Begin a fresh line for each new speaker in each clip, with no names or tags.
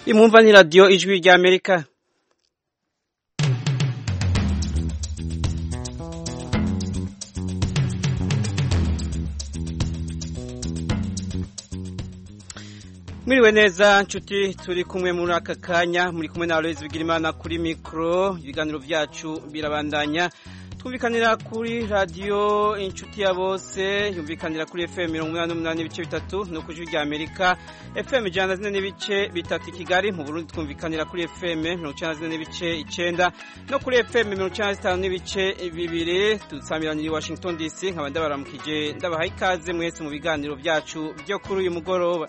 Imwumva ni radio ijwi rya Amerika. Mwiriwe neza nshuti, turi kumwe muri aka kanya, muri kumwe na Aloys Bigirimana kuri mikro. Ibiganiro vyacu birabandanya, twumvikanira kuri radio inshuti ya bose, yumvikanira kuri FM 88.3 no kujwi rya Amerika, FM 104.3 Kigali. Mu Burundi twumvikanira kuri FM 94.9 no kuri FM 95.2. Tutsamiranye i Washington DC. Nkaba ndabaramukije, ndabahaye ikaze mwese mu biganiro vyacu byo kuri uyu mugoroba.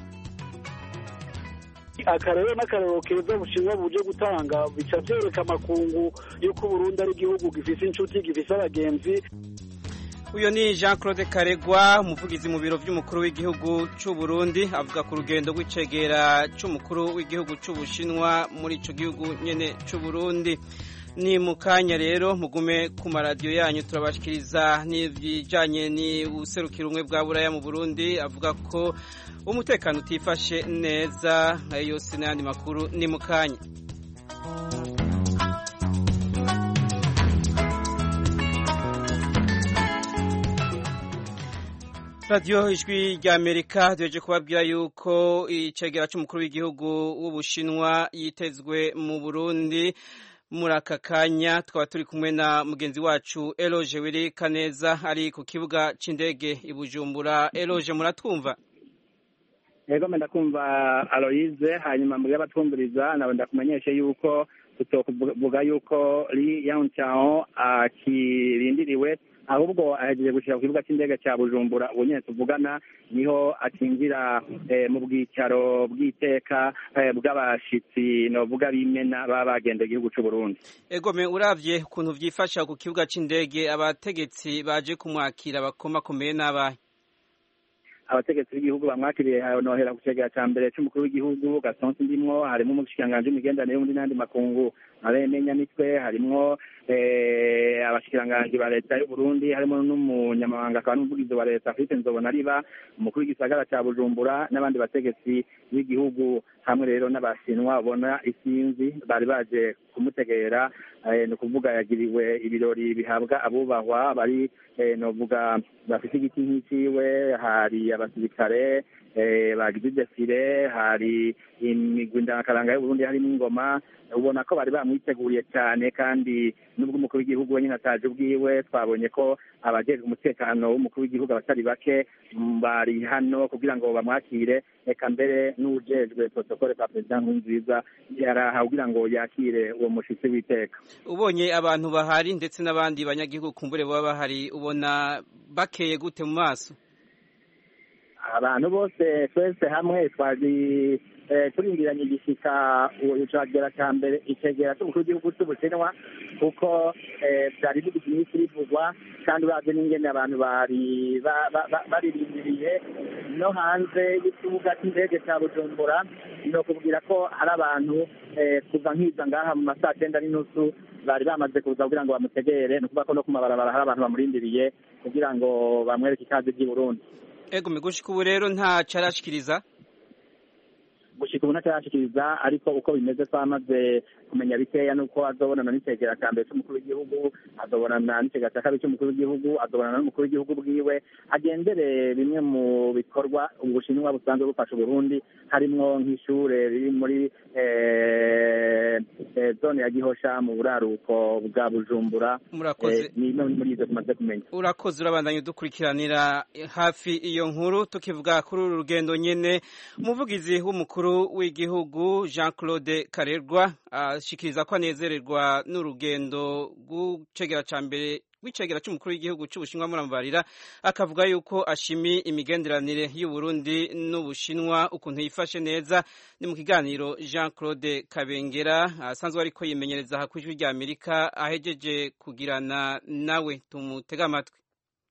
Akarere n'akarero keza bushinwa buje gutanga bica vyereka makungu yuko Burundi ari igihugu gifise inshuti, gifise abagenzi.
Uyo ni Jean-Claude Karegwa, umuvugizi mu biro vy'umukuru w'igihugu c'u Burundi, avuga ku rugendo rw'icegera c'umukuru w'igihugu c'u Bushinwa muri ico gihugu nyene c'u Burundi. Ni mukanya rero mugume ku maradiyo yanyu, turabashikiriza n'ibijanye ni userukira ubumwe bwa Buraya mu Burundi, avuga ko umutekano utifashe neza. Ayo sinandi makuru ni mukanya. Radio ijwi rya Amerika duheje kubabwira yuko icegera c'umukuru w'igihugu w'Ubushinwa yitezwe mu Burundi. Muri aka kanya twaba turi kumwe na mugenzi wacu Eloge Wiri Kaneza ari ku kibuga c'indege i Bujumbura. Eloge, muratwumva?
Yego ndakumva Aloise. Hanyuma muri abatwumviriza nawe ndakumenyeshe yuko tutokuvuga yuko Li Yangchao akirindiriwe, ahubwo ahejeje gushika ku kibuga c'indege ca Bujumbura. Ubu nyene tuvugana niho akinjira mu bwicaro bw'iteka bw'abashitsi novuga bimena baba bagenda igihugu c'u Burundi.
Egome, uravye ukuntu vyifasha ku kibuga c'indege, abategetsi baje kumwakira bakomakomeye n'abahe?
Abategetsi b'igihugu bamwakiriye nohera ku cegera ca mbere c'umukuru w'igihugu Gaston Ndimwo, harimo umushikiranganji w'imigenderanire y'ubundi n'andi makungu Aremenya Nitwe, harimwo abashikiranganji ba leta y'u Burundi, harimo n'umunyamabanga akaba n'umuvugizi wa leta Philippe Nzobonariba, umukuru w'igisagara ca Bujumbura n'abandi bategetsi b'igihugu, hamwe rero n'abashinwa ubona isinzi bari baje kumutegera. Ni ukuvuga yagiriwe ibirori bihabwa abubahwa bari novuga bafite igiti nk'iciwe, hari abasirikare bagize desire, hari imigwi ndangakaranga y'u Burundi, harimo ingoma. Ubona ko bari bamwiteguriye cyane, kandi nubwo umukuru w'igihugu wenyine ataje ubwiwe, twabonye ko abajejwe umutekano w'umukuru w'igihugu abatari bake bari hano kugira ngo bamwakire. Eka mbere n'ujejwe protokole pa President Nkurunziza yaraha kugira ngo yakire uwo mushitsi w'iteka.
Ubonye abantu bahari ndetse n'abandi banyagihugu kumbure baba bahari, ubona bakeye gute mu maso?
Abantu bose twese hamwe twazi turindiranye igishika ucagera ca mbere icegera c'umukuru w'igihugu c'Ubushinwa, kuko vyari bigiye bivugwa, kandi uravye n'ingene abantu bari baririndiriye no hanze y'ikibuga c'indege ca Bujumbura. No kubwira ko hari abantu kuva nkiza ngaha mu masaha 9:30 bari bamaze kuza kugira ngo bamutegere. No kuvuga ko no ku mabarabara hari abantu bamurindiriye kugira ngo bamwereke ikaze ry'i Burundi.
Ego, gushika ubu rero nta carashikiriza?
Gushika ubu ntacarashikiriza, ariko uko bimeze twamaze kumenya bikeya nuko azobonana n'icegera ca mbere c'umukuru w'igihugu, azobonana n'icegera ca kabiri c'umukuru w'igihugu, azobonana n'umukuru w'igihugu bwiwe, agendere bimwe mu bikorwa Ubushinwa busanzwe bufasha Uburundi, harimwo nk'ishure riri muri zone ya Gihosha mu buraruko bwa Bujumbura.
Murakoze.
Ni muri izo tumaze kumenya.
Urakoze, urabandanya udukurikiranira hafi iyo nkuru. Tukivuga kuri uru rugendo nyene, umuvugizi w'umukuru w'igihugu Jean-Claude Karegwa ashikiriza ko anezererwa n'urugendo rw'icegera ca mbere w'icegera c'umukuru w'igihugu c'Ubushinwa Murambarira, akavuga yuko ashimi imigenderanire y'u Burundi n'Ubushinwa ukuntu yifashe neza. Ni mu kiganiro Jean-Claude Kabengera asanzwe ariko yimenyereza hakwijwi rya Amerika ahejeje kugirana nawe. Tumutega amatwi.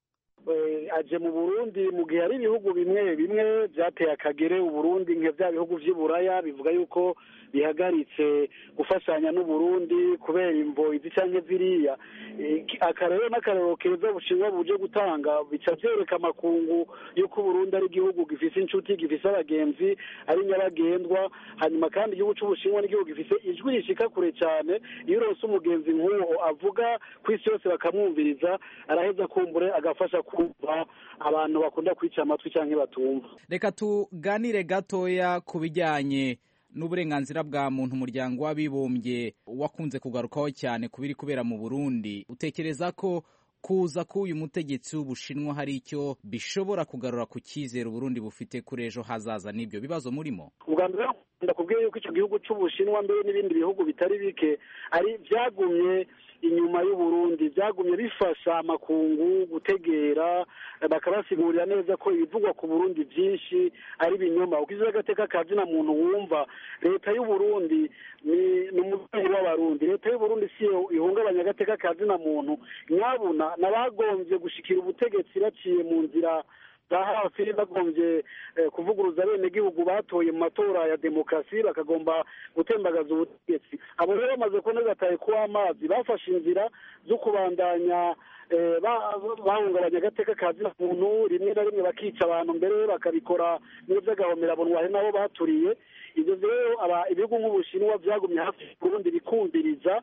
aje mu Burundi mu gihe hari ibihugu bimwe bimwe byateye akagere Uburundi nka bya bihugu vy'Iburaya bivuga yuko bihagaritse gufashanya n'Uburundi kubera imvo izi canke ziriya. Akarero n'akarero keza Ubushinwa buje gutanga bica vyereka amakungu yuko Uburundi ari igihugu gifise inshuti, gifise abagenzi, ari nyabagendwa. Hanyuma kandi igihugu c'Ubushinwa n'igihugu gifise ijwi rishika kure cane, iyo uronse umugenzi nk'uwo avuga kw'isi yose bakamwumviriza, araheza kumbure agafasha kumva abantu bakunda kwica amatwi canke batumva.
Reka tuganire gatoya ku bijyanye n'uburenganzira bwa muntu. Umuryango w'abibumbye wakunze kugarukaho cyane kubiri kubera mu Burundi. Utekereza ko kuza k'uyu mutegetsi w'Ubushinwa hari icyo bishobora kugarura ku cyizere Uburundi bufite kuri ejo hazaza n'ibyo bibazo murimo?
Ubwa mbere ndakubwiye yuko icyo gihugu c'Ubushinwa mbere n'ibindi bihugu bitari bike ari vyagumye inyuma y'Uburundi, vyagumye bifasha amakungu gutegera, bakabasigurira neza ko ibivugwa ku Burundi vyinshi ari binyoma. Ukize agateka kazi na muntu wumva leta y'Uburundi ni umuvyeyi w'abarundi. Leta y'Uburundi siyo ihungabanya agateka kazi na muntu, nyabuna nabagombye gushikira ubutegetsi baciye mu nzira za hafi, bagombye kuvuguruza bene gihugu batoye mu matora ya demokrasi, bakagomba gutembagaza ubutegetsi. Abo rero bamaze kunegataye kuba amazi bafashe inzira zo kubandanya bahungabanya agateka kazi na muntu, rimwe na rimwe bakica abantu, mbere bakabikora n'ivy'agahomerabunwa hari nabo baturiye. Ivyo rero ibihugu nk'Ubushinwa vyagumye hafi Burundi bikumviriza,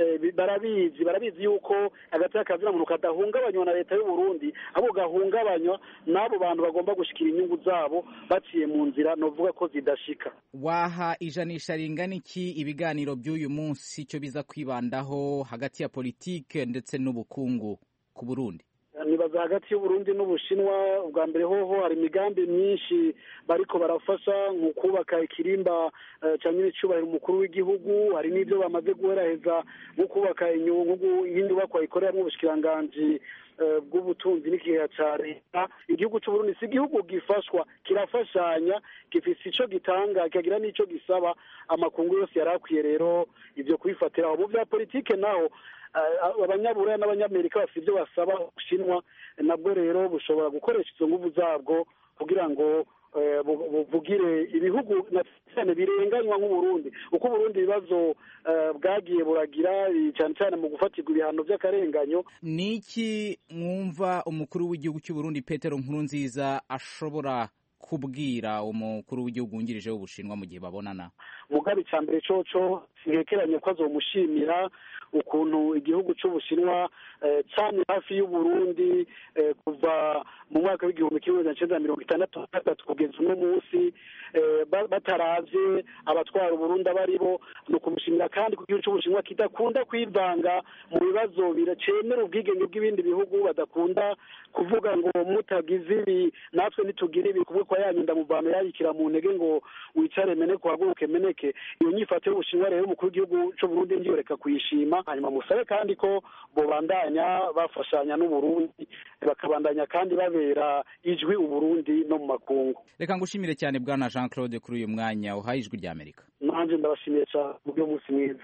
barabizi yuko agateka kazi na muntu kadahungabanywa na leta y'Uburundi, abo gahungabanywa n'abo bantu bagomba gushikira inyungu zabo baciye mu nzira novuga ko zidashika.
Waha ijanisha ringana iki ibiganiro by'uyu munsi cyo biza kwibandaho hagati ya politike ndetse n'ubukungu ku Burundi?
Nibaza hagati y'Uburundi n'Ubushinwa, ubwa mbere hoho hari imigambi myinshi bariko barafasha nko kubaka ikirimba ca nyiricubahiro umukuru w'igihugu, hari n'ivyo bamaze guheraheza nko kubaka inyubakwa ikoreramwo ubushikiranganji bw'ubutunzi n'ikiga ca leta. Igihugu c'Uburundi si igihugu gifashwa, kirafashanya, gifise ico gitanga, kikagira n'ico gisaba. Amakungu yose yarakwiye rero ivyo kubifatiraho. Mu vya politike naho abanyaburaya n'abanyamerika bafite ibyo basaba Ubushinwa, nabwo rero bushobora gukoresha izo nguvu zabwo kugira ngo buvugire ibihugu cyane birenganywa nk'Uburundi. Uko Uburundi ibibazo bwagiye buragira cyane cyane mu gufatirwa ibihano by'akarenganyo.
Niki mwumva umukuru w'igihugu cy'u Burundi Petero Nkurunziza ashobora kubwira umukuru w'igihugu wungirije w'Ubushinwa mu gihe babonana?
Mugabe cambere coco singekeranye ko azomushimira ukuntu igihugu c'Ubushinwa cyane hafi y'Uburundi kuva mu mwaka w'igihumbi kimwe magana cenda mirongo itandatu na gatatu kugeza uno munsi, bataravye abatwara Uburundi abaribo. ni ukumushimira kandi ku gihugu c'Ubushinwa kidakunda kwivanga mu bibazo biracemera ubwigenge bw'ibindi bihugu, badakunda kuvuga ngo mutagize ibi natwe nitugira ibi, kuvuga kwa yanyu ndamuvano yayikira mu ntege ngo wicare meneke uhaguruke meneke. Iyo nyifato y'Ubushinwa rero umukuru w'igihugu c'Uburundi ndiyoreka kuyishima, hanyuma musabe kandi ko bobandanya bafashanya n'Uburundi, bakabandanya kandi babera ijwi Uburundi no mu makungu.
Reka ngushimire cyane bwana Jean Claude kuri uyu mwanya uhaye ijwi rya Amerika.
Nanje ndabashimiye cyane mu munsi mwiza.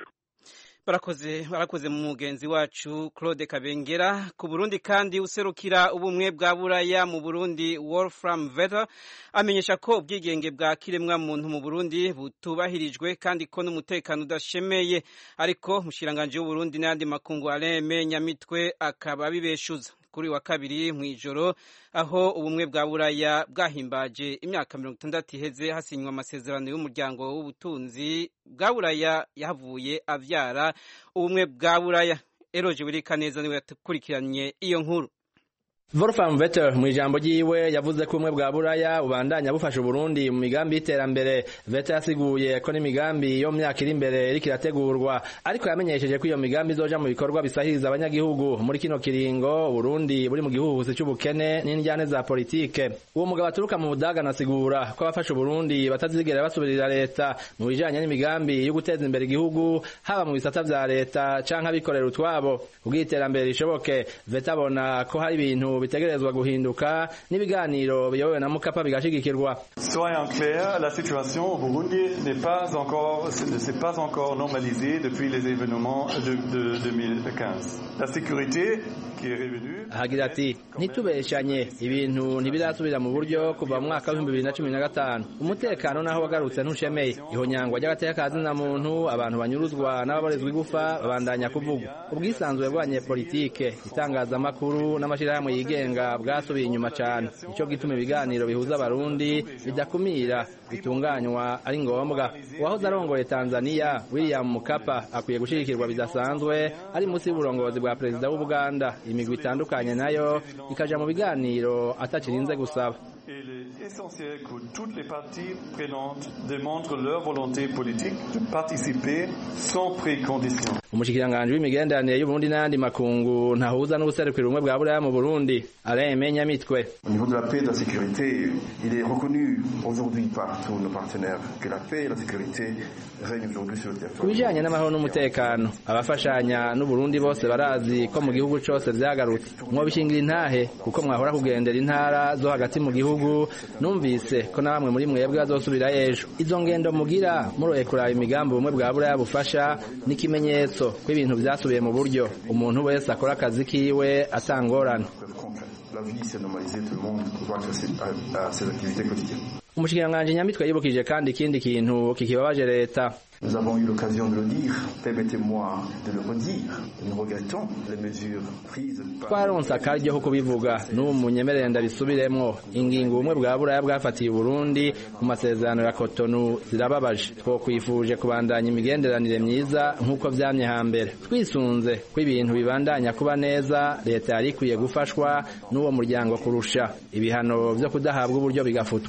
Barakoze mu mugenzi wacu Claude Kabengera. Ku Burundi kandi userukira ubumwe bwa Buraya mu Burundi Wolfram Vetter amenyesha ko ubwigenge bwa kiremwa muntu mu Burundi butubahirijwe kandi ko n'umutekano udashemeye, ariko mushiranganje w'u Burundi n'andi makungu Alain Nyamitwe akaba bibeshuza. Kuri wa kabiri mw'ijoro aho ubumwe bwa Buraya bwahimbaje imyaka 60 iheze hasinywa amasezerano y'umuryango w'ubutunzi bwa Buraya yavuye avyara ubumwe bwa Buraya. Eroje Burikaneza niwe yakurikiranye iyo nkuru.
Wolfram Vetter mu ijambo ryiwe yavuze ko ubumwe bwa Buraya ubandanya bufasha Burundi mu migambi y'iterambere. Vetter yasiguye ko n'imigambi yo mu myaka iri imbere iriko irategurwa, ariko yamenyesheje ko iyo migambi izoja mu bikorwa bisahiriza abanyagihugu muri kino kiringo Burundi buri mu gihuhusi c'ubukene n'indyane za politike. Uwo mugabo aturuka mu Budaga nasigura ko abafasha Burundi batazigera basubirira leta mu bijanye n'imigambi yo guteza imbere igihugu, haba mu bisata vya leta canke abikorera utwabo. Ubw'iterambere rishoboke, Vetter abona ko hari ibintu bitegerezwa guhinduka n'ibiganiro biyobowe na Mukapa bigashigikirwa.
Soyons clairs, la situation au Burundi ne s'est pas encore normalisée depuis les événements de 2015. La sécurité qui est revenue.
Hagira ati ntitubeshanye ibintu ntibirasubira mu buryo kuva mu mwaka wa 2015. Umutekano naho wagarutse ntushemeye. Ihonyangwa ry'agateka kazina muntu, abantu banyuruzwa n'ababorezwa igufa babandanya kuvuga. Ubwisanzwe bw'abanyepolitike, itangazamakuru n'amashirahamwe yigenga bwasubiye inyuma cyane. Ico gituma ibiganiro bihuza abarundi bidakumira bitunganywa ari ngombwa. Uwahoze arongoye Tanzania William Mukapa akwiye gushirikirwa bidasanzwe ari musi y'uburongozi bwa perezida w'u Buganda. Imigwi itandukanye nayo ikaja mu biganiro atakirinze gusaba.
Il est essentiel que toutes les parties prenantes démontrent leur volonté politique de participer sans précondition.
Umushikiranganji w'imigenderanire y'Uburundi n'andi makungu ntahuza n'ubuserukiro rumwe bwa Buraya mu Burundi aremenya mitwe.
Au niveau de la paix et de la sécurité, il est reconnu aujourd'hui par tous nos partenaires que la paix et la sécurité règnent aujourd'hui sur le territoire.
Kubijanye n'amahoro n'umutekano abafashanya n'Uburundi bose barazi ko mu gihugu cyose vyagarutse. Mwobishingira intahe kuko mwahora kugendera intara zo hagati mu gihugu numvise ko namwe muri mwebwe bazosubira ejo. Izo ngendo mugira muroye kuraba imigambi umwe bwa Buraya bufasha n'ikimenyetso ko ibintu byasubiye mu buryo umuntu wese akora akazi kiwe atangorana. Umushikiranganji Nyamitwe yibukije kandi ikindi kintu kikibabaje leta.
Nous avons eu l'occasion de le dire, permettez-moi de le redire. Nous regrettons les mesures prises par...
Twaronse akaryo ko kubivuga n'umunyemerere ndabisubiremwo ingingo umwe bwa Buraya bwafatiye Burundi ku masezerano ya Cotonou zirababaje. Twokwifuje kubandanya imigenderanire myiza nk'uko vyamye hambere. Twisunze ko ibintu bibandanya kuba neza, leta yari ikwiye gufashwa n'uwo muryango kurusha ibihano vyo kudahabwa uburyo bigafutwa.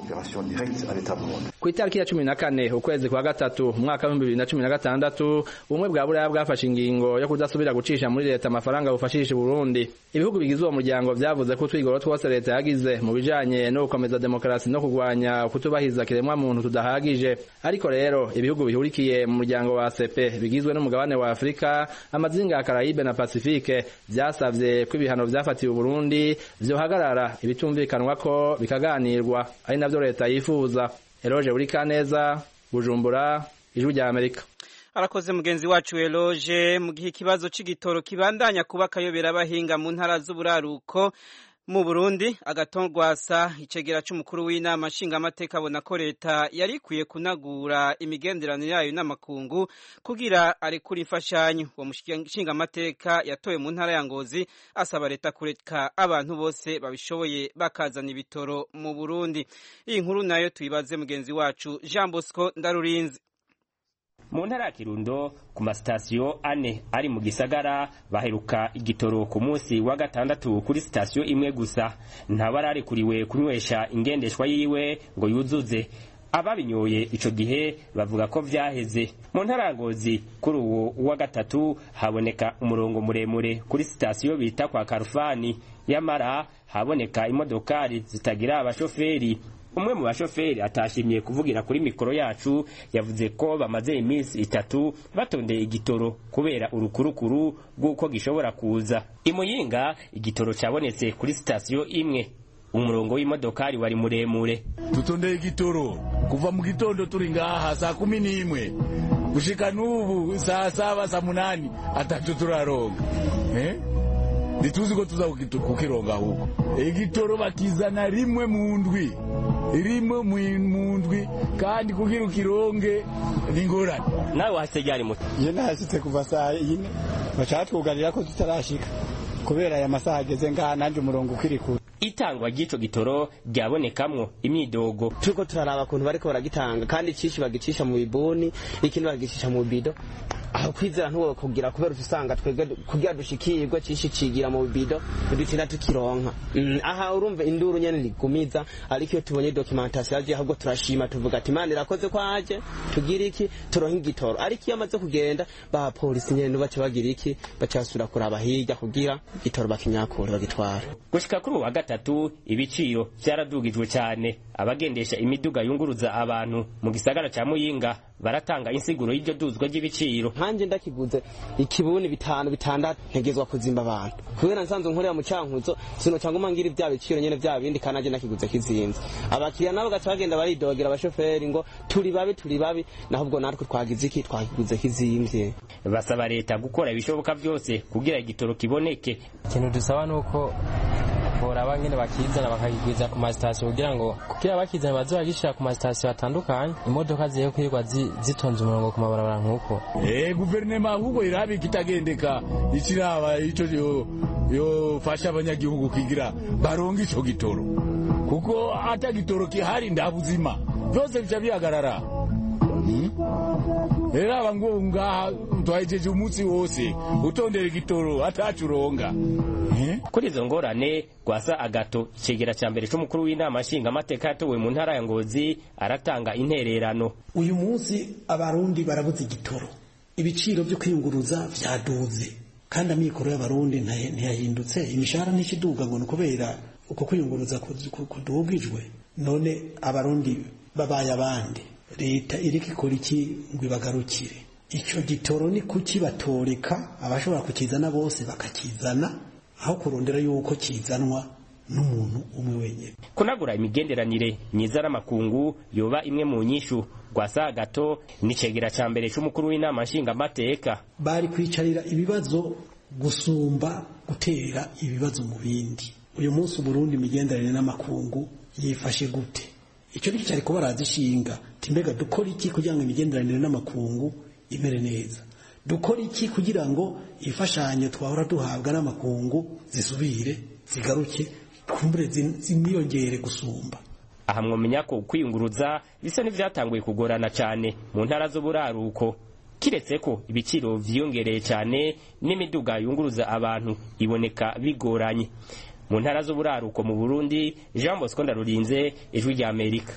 Ku itariki ya 14 ukwezi kwa gatatu mwaka wa 2016 ubumwe bwa Buraya bwafashe ingingo yo kudasubira gucisha muri leta amafaranga bufashisha Burundi. Ibihugu bigize uwo muryango vyavuze ko twigoro twose leta yagize mu bijanye no gukomeza demokrasi no kugwanya kutubahiza kiremwa muntu tudahagije. Ariko rero ibihugu bihurikiye mu muryango wa ACP bigizwe n'umugabane wa Afrika, amazinga ya Caraïbe na Pacifique vyasavye ko ibihano vyafatiwe Burundi vyohagarara ibitumvikanwa ko bikaganirwa ari navyo leta yifuza. Eloge Burikaneza, Bujumbura, Ijwi rya Amerika.
Arakoze mugenzi wacu Eloge. Mu gihe ikibazo c'igitoro kibandanya kuba kayobera abahinga mu ntara z'uburaruko mu Burundi, Agatongwasa icegera c'umukuru w'inama nshingamateka abona ko leta yari ikwiye kunagura imigenderanire yayo n'amakungu kugira arekure imfashanyo. Uwo nshingamateka yatowe mu ntara ya Ngozi asaba leta kureka abantu bose babishoboye bakazana ibitoro mu Burundi. Iyi nkuru nayo tuyibaze mugenzi wacu Jean Bosco Ndarurinzi.
Mu ntara ya Kirundo ku masitasiyo ane ari mu gisagara baheruka igitoro ku munsi wa gatandatu kuri sitasiyo imwe gusa. Ntabararikuriwe kunywesha ingendeshwa yiwe ngo yuzuze. Ababinyoye ico gihe bavuga ko vyaheze. Mu ntara ya Ngozi kuri uwo wa gatatu haboneka umurongo muremure kuri sitasiyo bita kwa Karufani, yamara haboneka imodokari zitagira abashoferi. Umwe mu bashoferi atashimye kuvugira kuri mikoro yacu yavuze ko bamaze iminsi 3 batondeye igitoro kubera urukurukuru rw'uko gishobora kuza. Imuyinga igitoro cyabonetse kuri sitasiyo imwe. Umurongo w'imodokari wari muremure.
Tutondeye igitoro kuva mu gitondo turi ngaha saa 11 gushika n'ubu saa 7 saa 8 atatu turaronga. Dituzi ko tuza kukironga huko. Igitoro bakizana rimwe mu ndwi. Irimo mu ndwi kandi kugira ukironge n'ingorane.
Nawe wasejyari muto.
Ye nahasitse kuva saa 4 bacatwugarira ko tutarashika kubera aya masaha ageze ngaha nanje umurongo ukirikura.
Itangwa ry'ico gitoro ryabonekamwo imyidogo.
Turiko turaraba kuntu bariko baragitanga kandi cishi bagicisha mu biboni ikindi bagicisha mu bido. Aho kwizera ntuwo kugira kubera usanga twege kugira dushikirwe cishi cigira mu bido dutina tukironka. Aha urumva induru nyene ligumiza ariko iyo tubonye documentation yaje ahubwo turashima tuvuga ati Imana irakoze kwaje tugira iki turonka igitoro ariko iyo amaze kugenda ba polisi nyene bace bagira iki bacasura kuraba hirya kugira igitoro bakinyakura bagitwara.
Gushika kuri wa gatatu ibiciro vyaradugijwe cyane. Abagendesha imiduga yunguruza abantu mu gisagara ca Muyinga baratanga insiguro y'iryo duzwa ry'ibiciro.
Nkanje ndakiguze ikibuni 5-6 ntegezwa kuzimba abantu kubera nsanzwe nkorera mu Cankuzo sino cyangwa mangira ibya biciro nyene bya bindi kanaje ndakiguze kizinze. Abakiriya nabo gaca bagenda baridogera abashoferi ngo turi babi naho ubwo natwe twagize iki twakiguze kizimvye.
Basaba leta gukora ibishoboka byose kugira igitoro kiboneke.
Ikintu dusaba nuko boraba nyene bakizana bakagigwiza ku masitasiyo kugira bakizana bazogishira ku masitasiyo atandukanye imodoka ziye kwirwa zitonze umurongo ku mabarabara nk'uko.
Guverinoma ahubwo irabi kitagendeka ikiraba ico yo fasha abanyagihugu kigira baronga ico gitoro kuko ata gitoro kihari ndabuzima byose bica bihagarara. Era abangu ngaha twajeje umunsi wose utondera igitoro atacuronga.
Kuri izo ngorane Gwasa Agato icegera cya mbere c'umukuru w'inama nshingamateka yatowe mu ntara ya Ngozi aratanga intererano.
Uyu munsi abarundi barabuze igitoro, ibiciro byo kwiyunguruza vyaduze kandi amikoro y'abarundi ntiyahindutse, imishahara ntikiduga ngo kubera uko kwiyunguruza kudugijwe. None abarundi babaye abandi, leta iriko ikora iki ngo ibagarukire? Ico gitoro ni kuki batoreka abashobora kukizana bose bakakizana aho kurondera yuko kizanwa n'umuntu umwe wenyine.
Kunagura imigenderanire myiza n'amakungu yoba imwe mu nyishu. Gwasa Agato nicegera cya mbere c'umukuru w'inama nshingamateka.
Bari kwicarira ibibazo gusumba gutera ibibazo mu bindi. Uyu munsi Burundi imigenderanire n'amakungu yifashe gute? Icyo ni cyari ko barazishinga timbega dukora iki kugira ngo imigenderanire n'amakungu imere neza, dukora iki kugira ngo ifashanyo twahora duhabwa n'amakungu zisubire zigaruke kumbure zimiyongere gusumba.
Aha mwomenya ko kwiyunguruza bisa n'ivyatanguye kugorana cyane mu ntara z'uburaruko, kiretse ko ibiciro vyiyongereye cyane n'imiduga yunguruza abantu iboneka bigoranye. Mu ntara z'uburaruko mu Burundi, Jean Bosco Ndarurinze, Ijwi rya Amerika.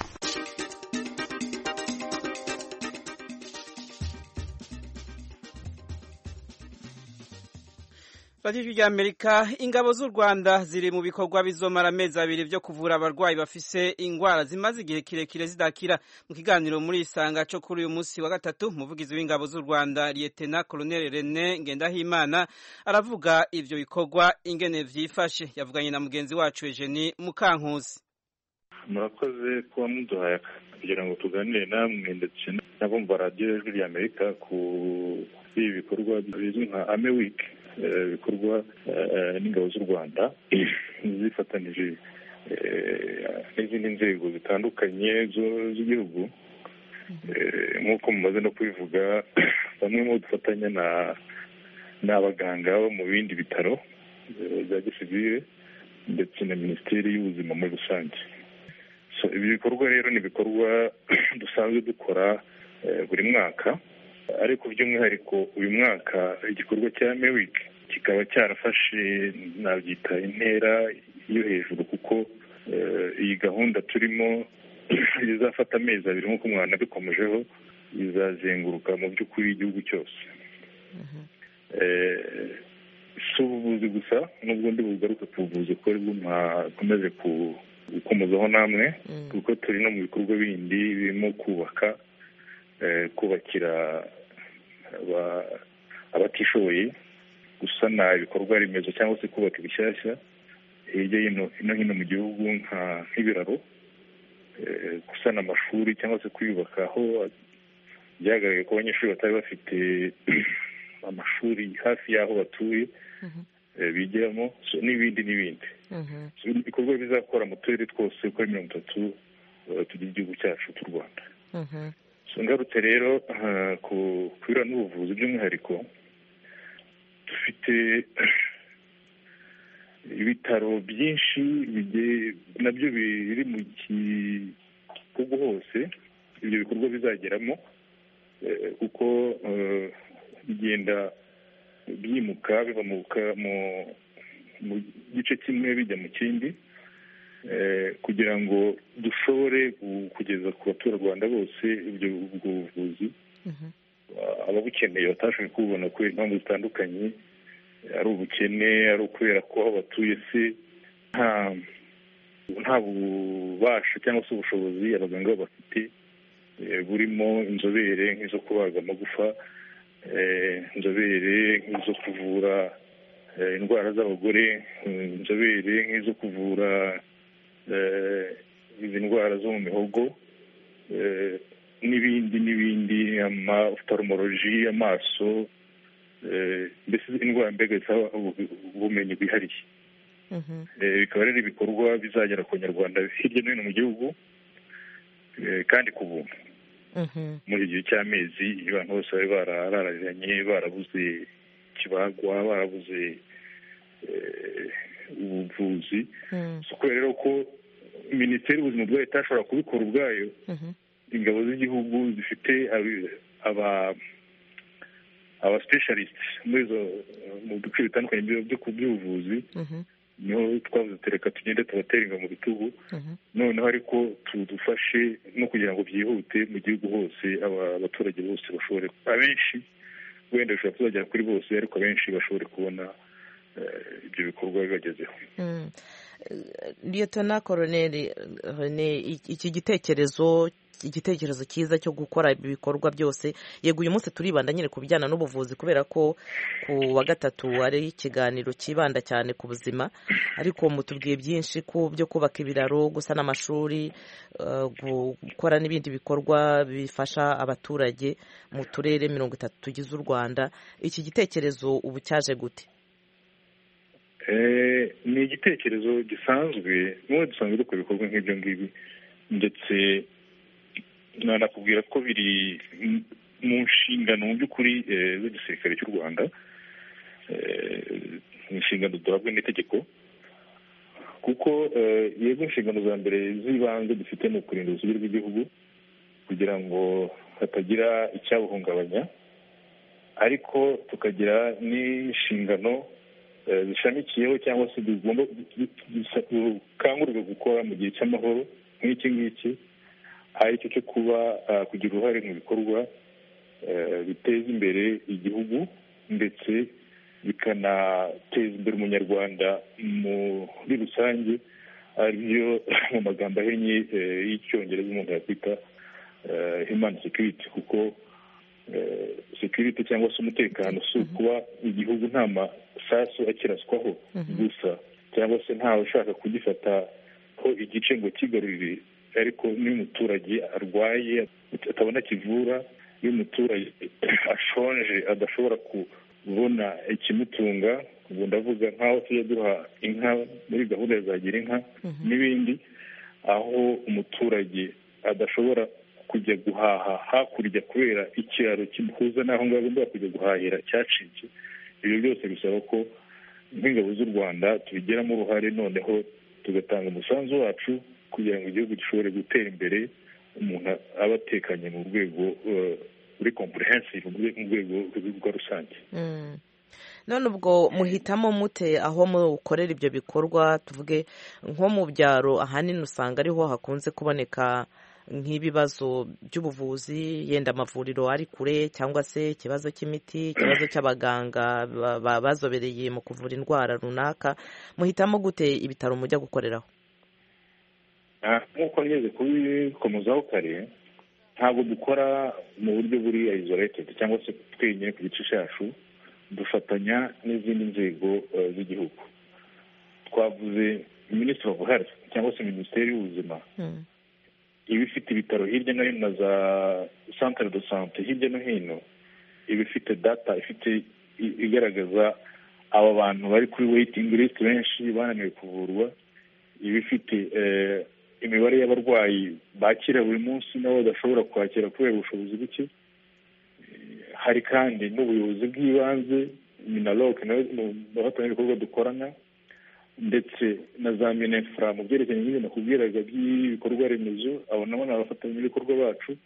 Ijwi rya Amerika, ingabo z'u Rwanda ziri mu bikorwa bizomara amezi 2 byo kuvura abarwayi bafise ingwara zimaze igihe kirekire zidakira. Mu kiganiro muri Isanga cyo kuri uyu munsi wa gatatu, umuvugizi w'ingabo z'u Rwanda Lieutenant Colonel René Ngendahimana aravuga ivyo bikorwa ingene vyifashe. Yavuganye na mugenzi wacu Eugenie Mukankusi.
Murakoze kuba muduhaye kugira ngo tuganire namwe ndetse n'abumva radio Ijwi rya Amerika ku ibi bikorwa bizwi nka Army Week, bikorwa n'ingabo z'u Rwanda zifatanije n'izindi nzego zitandukanye z'igihugu. Nk'uko mumaze no kubivuga, bamwe mu dufatanya n'abaganga bo mu bindi bitaro bya gisivile ndetse na Minisiteri y'Ubuzima muri rusange. Ibi bikorwa rero ni ibikorwa dusanzwe dukora buri mwaka, ariko by'umwihariko uyu mwaka igikorwa cya Army Week kikaba cyarafashe nabyita intera yo hejuru, kuko iyi gahunda turimo izafata amezi 2 nk'uko mwana bikomejeho, izazenguruka mu by'ukuri igihugu cyose. Si ubuvuzi gusa, nubwo ndi bugaruka ku buvuzi ko aribwo mwakomeje gukomozaho namwe, kuko turi no mu bikorwa bindi birimo kubakira abatishoboye, gusana ibikorwa remezo cyangwa se kubaka ibishyashya hirya no hino mu gihugu nk'ibiraro, gusana amashuri cyangwa se kuyubaka aho byagaragaye ko abanyeshuri batari bafite amashuri hafi y'aho batuye bigiramo, n'ibindi. Ibikorwa bizakora mu turere twose uko ari 30 tugira igihugu cyacu cy'u Rwanda. Ngarutse rero ku bira n'ubuvuzi by'umwihariko, dufite ibitaro byinshi nabyo biri mu gihugu hose ibyo bikorwa bizageramo, kuko bigenda byimuka biva mu gice kimwe bijya mu kindi, kugira ngo dushobore kugeza ku baturarwanda bose ibyo buvuzi ababukeneye batashoboye kubona kubera impamvu zitandukanye, ari ubukene, ari ukubera ko aho batuye se nta bubasha cyangwa se ubushobozi abaganga bafite burimo inzobere nk'izo kubaga amagufa, inzobere nk'izo kuvura indwara z'abagore, inzobere nk'izo kuvura izi ndwara zo mu mihogo, n'ibindi oftalmology, amaso, mbese indwara mbega zisaba ubumenyi bwihariye. Bikaba rero ibikorwa bizagera ku Banyarwanda hirya no hino mu gihugu kandi ku buntu. Muri igihe cy'amezi abantu bose bari barararanye, barabuze ikibagwa, barabuze ubuvuzi. Kubera rero ko minisiteri y'ubuzima bwa leta ishobora kubikora ubwayo, ingabo z'igihugu zifite aba specialists mu duce bitandukanye by'ubuvuzi, niho twavuze tereka tugende tubatera ingabo mu bitugu, noneho ariko tudufashe no kugira ngo byihute mu gihugu hose, abaturage bose bashobore, abenshi wenda bishobora kuzagera kuri bose, ariko abenshi bashobore kubona ibyo bikorwa bibagezeho.
Liyetona Koloneli René, iki gitekerezo cyiza cyo gukora ibikorwa byose, yego uyu munsi turibanda nyine ku bijyana n'ubuvuzi kubera ko ku wa gatatu ari ikiganiro kibanda cyane ku buzima, ariko mutubwiye byinshi ku byo kubaka ibiraro, gusana amashuri, gukora n'ibindi bikorwa bifasha abaturage mu turere 30 tugize u Rwanda. Iki gitekerezo ubu cyaje gute?
Ni igitekerezo gisanzwe, n'ubu dusanzwe dukora ibikorwa nk'ibyo ngibi, ndetse nanakubwira ko biri mu nshingano mu by'ukuri z'igisirikare cy'u Rwanda, inshingano duhabwa n'itegeko, kuko yego inshingano za mbere z'ibanze dufite ni ukurinda ubusugire bw'igihugu kugira ngo hatagira icyabuhungabanya, ariko tukagira n'inshingano zishamikiyeho cyangwa se dukangurirwa gukora mu gihe cy'amahoro nk'iki ngiki, ari cyo cyo kugira uruhare mu bikorwa biteza imbere igihugu ndetse bikanateza imbere umunyarwanda muri rusange, ariyo mu magambo ahinnye y'icyongereza umuntu yakwita human security, kuko security cyangwa se umutekano si ukuba igihugu nta masasu akiraswaho gusa, cyangwa se ntawe ushaka kugifataho igice ngo kigarurire, ariko niyo umuturage arwaye atabona kivura, iyo umuturage ashonje adashobora kubona ikimutunga, ubu ndavuga nk'aho tujya duha inka muri gahunda ya Zagira Inka n'ibindi, aho umuturage adashobora kujya guhaha hakurya kubera ikiraro kimuhuza n'aho ngaho agomba kujya guhahira cyacitse. Ibyo byose bisaba ko nk'ingabo z'u Rwanda tubigiramo uruhare, noneho tugatanga umusanzu wacu kugira ngo igihugu gishobore gutera imbere, umuntu aba atekanye mu rwego muri comprehensive, mu rwego rwa rusange.
None ubwo muhitamo mute aho mukorera ibyo bikorwa? Tuvuge nko mu byaro, ahanini usanga ariho hakunze kuboneka nk'ibibazo by'ubuvuzi, yenda amavuriro ari kure, cyangwa se ikibazo cy'imiti, ikibazo cy'abaganga bazobereye mu kuvura indwara runaka. Muhitamo gute ibitaro mujya gukoreraho?
Nk'uko ngeze kubikomozaho kare, ntabwo dukora mu buryo buri isolated cyangwa se twenyine ku gice cyacu, dufatanya n'izindi nzego z'igihugu. Twavuze Ministry of Health cyangwa se Minisiteri y'Ubuzima, iba ifite ibitaro hirya no hino na za centre de santé hirya no hino, iba ifite data igaragaza aba bantu bari kuri waiting list benshi bananiwe kuvurwa, iba ifite imibare y'abarwayi bakira buri munsi nabo badashobora kwakira kubera ubushobozi buke. Hari kandi n'ubuyobozi bw'ibanze Minaloc mu bafatanyabikorwa dukorana, ndetse na za Minefra mu byerekeranye n'ibyo nakubwiraga by'ibikorwa remezo, abo nabo ni abafatanyabikorwa bacu.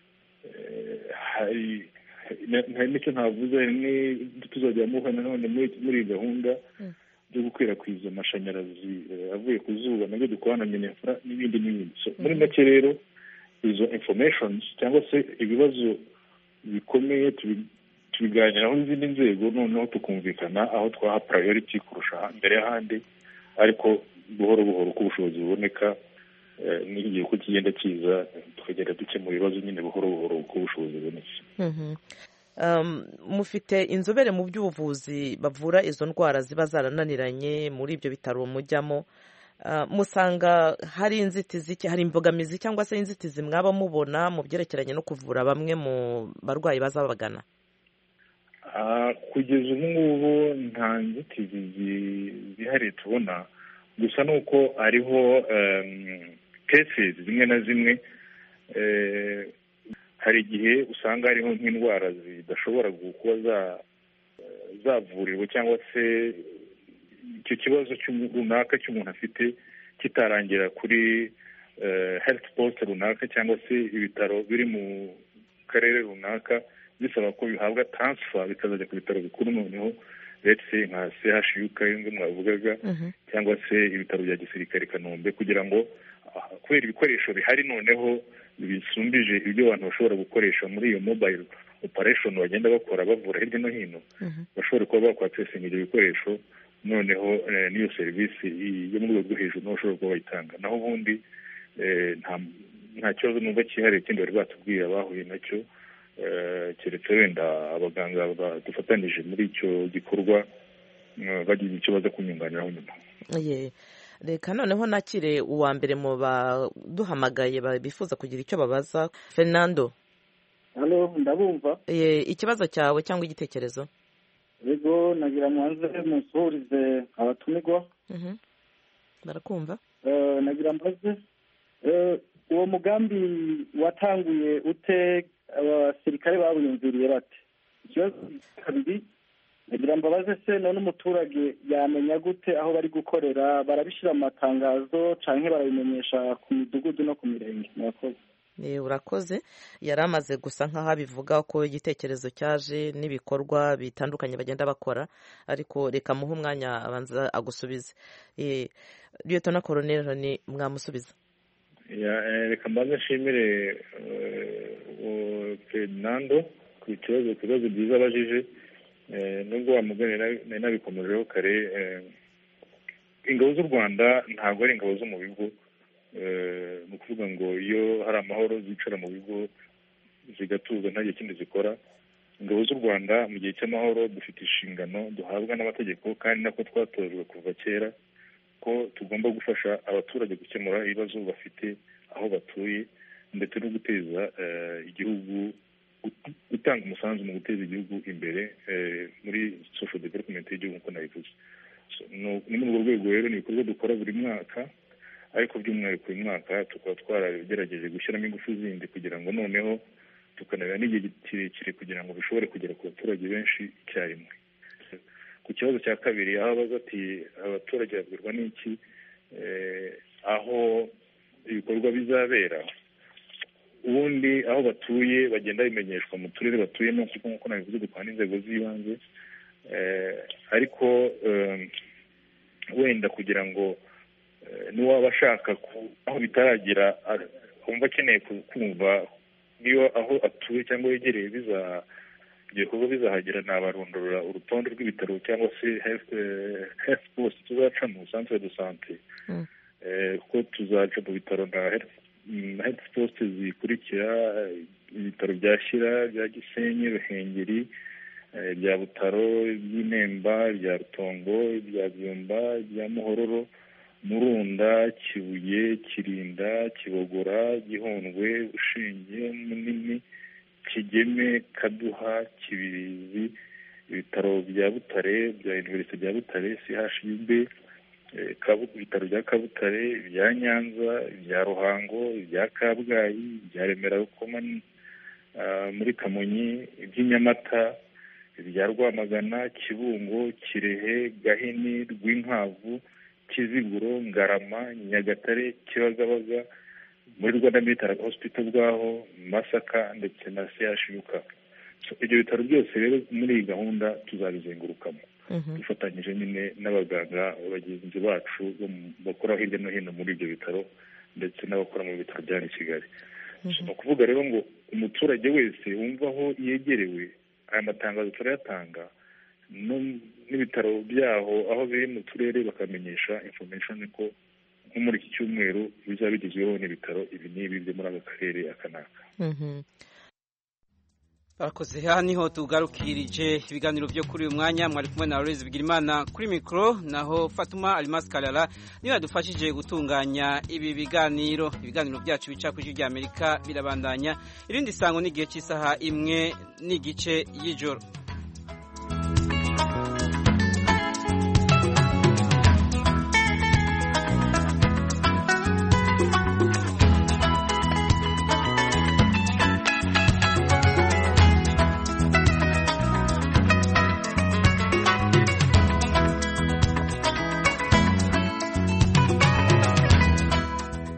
Hari n'icyo ntavuze, tuzajya muha nanone muri gahunda byo gukwirakwiza amashanyarazi avuye ku zuba, nabyo dukorana na Minefra n'ibindi. Muri make rero izo informations cyangwa se ibibazo bikomeye tubiganiraho n'izindi nzego, noneho tukumvikana aho twaha priority kurusha mbere y'ahandi, ariko buhoro buhoro uko ubushobozi buboneka n'igihe uko kigenda kiza tukagenda dukemura ibibazo nyine buhoro buhoro uko ubushobozi bubonetse.
Mufite inzobere mu by'ubuvuzi bavura izo ndwara ziba zarananiranye muri ibyo bitaro mujyamo, musanga hari inzitizi, hari imbogamizi cyangwa se inzitizi mwaba mubona mu byerekeranye no kuvura bamwe mu barwayi baza babagana?
Kugeza ubu ngubu nta nzitizi zihariye tubona, gusa ni uko hariho cases zimwe na zimwe hari igihe usanga hariho nk'indwara zidashobora kuba zavurirwa cyangwa se icyo kibazo runaka cy'umuntu afite kitarangira kuri health post runaka cyangwa se ibitaro biri mu karere runaka, bisaba ko bihabwa transfer bikazajya ku bitaro bikuru, noneho let's say nka CHUK yunze mwavugaga cyangwa se ibitaro bya gisirikare Kanombe, kugira ngo kubera ibikoresho bihari noneho bisumbije ibyo abantu bashobora gukoresha muri iyo mobile operation bagenda bakora bavura hirya no hino, bashobora kuba bakwacesinga ibyo bikoresho, noneho n'iyo serivisi yo mu rwego rwo hejuru naho bashobora kuba bayitanga. Naho ubundi nta kibazo numva cyihariye kindi bari batubwiye bahuye nacyo, keretse wenda abaganga dufatanyije muri icyo gikorwa bagize icyo baza kunyunganiraho nyuma.
Reka noneho nakire uwa mbere mu baduhamagaye bifuza kugira icyo babaza. Fernando.
Halo, ndabumva.
Ikibazo cyawe cyangwa igitekerezo?
Yego, nagira mwanze musuhurize abatumirwa.
Barakumva.
Nagira mbaze uwo mugambi watanguye ute, abasirikare babuyumviriye bate? Ikibazo kabiri, nagira mbabaze se none umuturage yamenya gute aho bari gukorera? Barabishyira mu matangazo canke barabimenyesha ku midugudu no ku mirenge? Murakoze.
Urakoze. Yari amaze gusa nk'aho abivuga ko igitekerezo cyaje n'ibikorwa bitandukanye bagenda bakora, ariko reka muhe umwanya abanza agusubize. Lieutenant Colonel ni mwamusubiza.
Reka mbanze nshimire Fernando ku kibazo byiza abajije, nubwo wamugane nabikomejeho kare. Ingabo z'u Rwanda ntabwo ari ingabo zo mu bigo, ni ukuvuga ngo iyo hari amahoro zicara mu bigo zigatuza nta gihe kindi zikora. Ingabo z'u Rwanda mu gihe cy'amahoro dufite inshingano duhabwa n'amategeko, kandi nako twatojwe kuva kera ko tugomba gufasha abaturage gukemura ibibazo bafite aho batuye, ndetse no guteza igihugu, gutanga umusanzu mu guteza igihugu imbere muri social development y'igihugu nk'uko nabivuze. Ni muri urwo rwego rero ni ibikorwa dukora buri mwaka, ariko by'umwihariko uyu mwaka tukaba twaragerageje gushyiramo ingufu zindi kugira ngo noneho tukanabera n'igihe kirekire kugira ngo bishobore kugera ku baturage benshi icyarimwe. Ku kibazo cya kabiri, aho abaza ati abaturage babwirwa n'iki aho ibikorwa bizabera, ubundi aho batuye bagenda bimenyeshwa mu turere batuyemo, nk'uko nabivuze dukora n'inzego z'ibanze, ariko wenda kugira ngo n'uwaba ashaka aho bitaragera wumva akeneye kumva niyo aho atuye cyangwa yegereye ibyo bikorwa bizahagera, nabarondora urutonde rw'ibitaro cyangwa se health post tuzacamo, centre de santé, kuko tuzaca mu bitaro na health post zikurikira: ibitaro bya Shyira, bya Gisenyi, Ruhengeri, bya Butaro, by'Inemba, bya Rutongo, bya Byumba, bya Muhororo, Murunda, Kibuye, Kirinda, Kibogora, Gihundwe, Bushinge, Munini, Kigeme, Kaduha, Kibirizi, ibitaro bya Butare, bya Université bya Butare, CHUB, ibitaro bya Kabutare, ibya Nyanza, ibya Ruhango, ibya Kabgayi, ibya Remera Rukoma muri Kamonyi, iby'Inyamata, ibya Rwamagana, Kibungo, Kirehe, Gahini, Rwinkwavu, Kiziguro, Ngarama, Nyagatare, Kibagabaga, muri Rwanda Military Hospital bwaho, Masaka ndetse na CHUK. Ibyo bitaro byose rero muri iyi gahunda tuzabizengurukamo dufatanyije nyine n'abaganga bagenzi bacu bakora hirya no hino muri ibyo bitaro, ndetse n'abakora mu bitaro bya Kigali. Ni ukuvuga rero ngo umuturage wese wumva aho yegerewe, aya matangazo turayatanga, n'ibitaro byaho aho biri mu turere bakamenyesha information ko nko muri iki cyumweru bizaba bigezweho n'ibitaro ibi n'ibi byo muri aka karere aka n'aka.
Barakoze. Aha niho tugarukirije ibiganiro byo kuri uyu mwanya. Mwari kumwe na Aloys Bigirimana kuri mikoro, naho Fatuma Almas Kalala niwe yadufashije gutunganya ibi biganiro. Ibiganiro byacu bica ku Ijwi ry'Amerika birabandanya. Irindi sango n'igihe cy'isaha 1:00 y'ijoro.